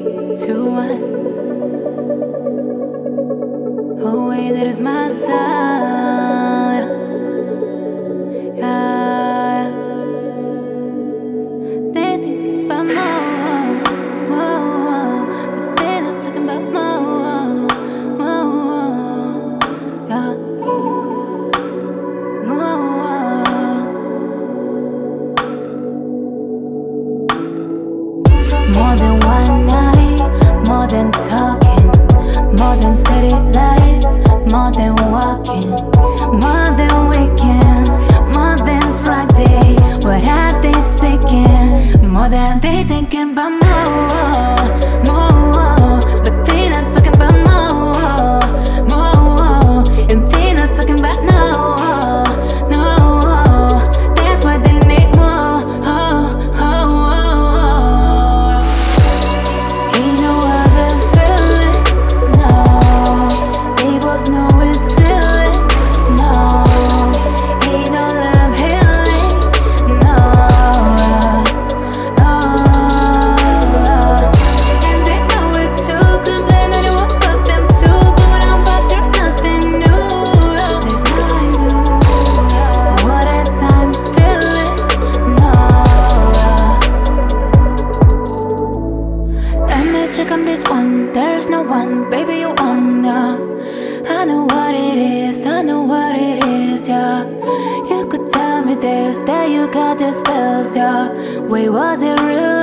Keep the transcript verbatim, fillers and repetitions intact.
two, one. Oh, wait, that is my side. Yeah. They think about more, more, but they're not talking about more, more. Yeah. More. More than one night, more than talking, more than city lights, more than walking, more than weekend, more than Friday. What are they seeking? More than they thinking about more, more, but they not talking about more, more, and they not talking about no, no. That's why they need more. Oh, oh, oh. Ain't no other feelings, no. They both know it's silly, no. Ain't no love healing, no, no. And they know it too, could blame anyone but them too. But when I'm back, there's nothing new, there's nothing new. What at times still it, no. Damn it, check on this one, there's no one, baby you on, yeah. I know what it is, I know what it is, yeah. You could tell me this, that you got these feels, yeah. Wait, was it real?